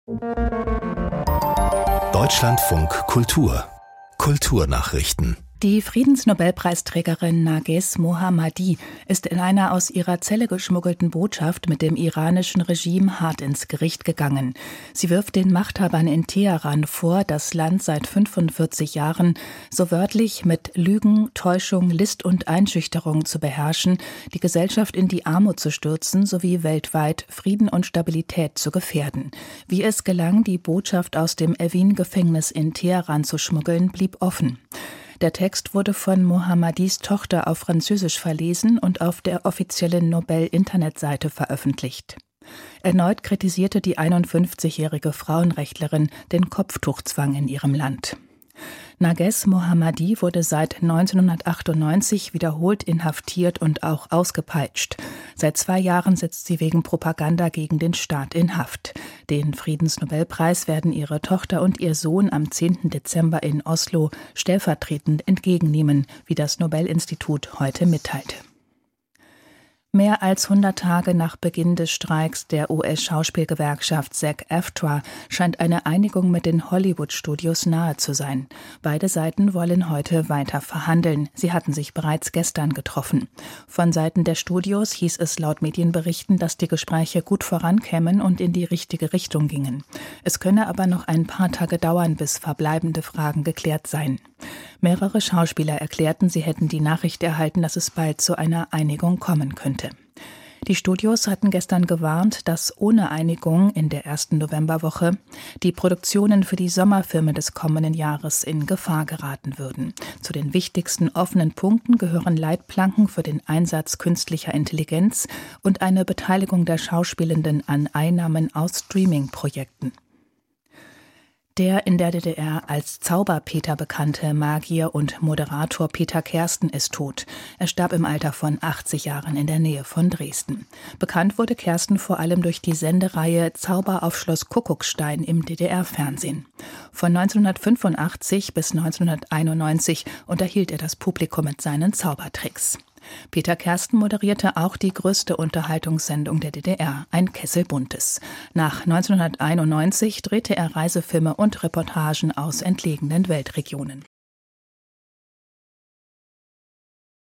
Deutschlandfunk Kultur Kulturnachrichten. Die Friedensnobelpreisträgerin Narges Mohammadi ist in einer aus ihrer Zelle geschmuggelten Botschaft mit dem iranischen Regime hart ins Gericht gegangen. Sie wirft den Machthabern in Teheran vor, das Land seit 45 Jahren so wörtlich mit Lügen, Täuschung, List und Einschüchterung zu beherrschen, die Gesellschaft in die Armut zu stürzen sowie weltweit Frieden und Stabilität zu gefährden. Wie es gelang, die Botschaft aus dem Evin-Gefängnis in Teheran zu schmuggeln, blieb offen. Der Text wurde von Mohammadis Tochter auf Französisch verlesen und auf der offiziellen Nobel-Internetseite veröffentlicht. Erneut kritisierte die 51-jährige Frauenrechtlerin den Kopftuchzwang in ihrem Land. Narges Mohammadi wurde seit 1998 wiederholt inhaftiert und auch ausgepeitscht. Seit 2 Jahren sitzt sie wegen Propaganda gegen den Staat in Haft. Den Friedensnobelpreis werden ihre Tochter und ihr Sohn am 10. Dezember in Oslo stellvertretend entgegennehmen, wie das Nobel-Institut heute mitteilt. Mehr als 100 Tage nach Beginn des Streiks der US-Schauspielgewerkschaft SAG-AFTRA scheint eine Einigung mit den Hollywood-Studios nahe zu sein. Beide Seiten wollen heute weiter verhandeln. Sie hatten sich bereits gestern getroffen. Von Seiten der Studios hieß es laut Medienberichten, dass die Gespräche gut vorankämen und in die richtige Richtung gingen. Es könne aber noch ein paar Tage dauern, bis verbleibende Fragen geklärt seien. Mehrere Schauspieler erklärten, sie hätten die Nachricht erhalten, dass es bald zu einer Einigung kommen könnte. Die Studios hatten gestern gewarnt, dass ohne Einigung in der ersten Novemberwoche die Produktionen für die Sommerfilme des kommenden Jahres in Gefahr geraten würden. Zu den wichtigsten offenen Punkten gehören Leitplanken für den Einsatz künstlicher Intelligenz und eine Beteiligung der Schauspielenden an Einnahmen aus Streaming-Projekten. Der in der DDR als Zauberpeter bekannte Magier und Moderator Peter Kersten ist tot. Er starb im Alter von 80 Jahren in der Nähe von Dresden. Bekannt wurde Kersten vor allem durch die Sendereihe Zauber auf Schloss Kuckucksstein im DDR-Fernsehen. Von 1985 bis 1991 unterhielt er das Publikum mit seinen Zaubertricks. Peter Kersten moderierte auch die größte Unterhaltungssendung der DDR, ein Kessel Buntes. Nach 1991 drehte er Reisefilme und Reportagen aus entlegenen Weltregionen.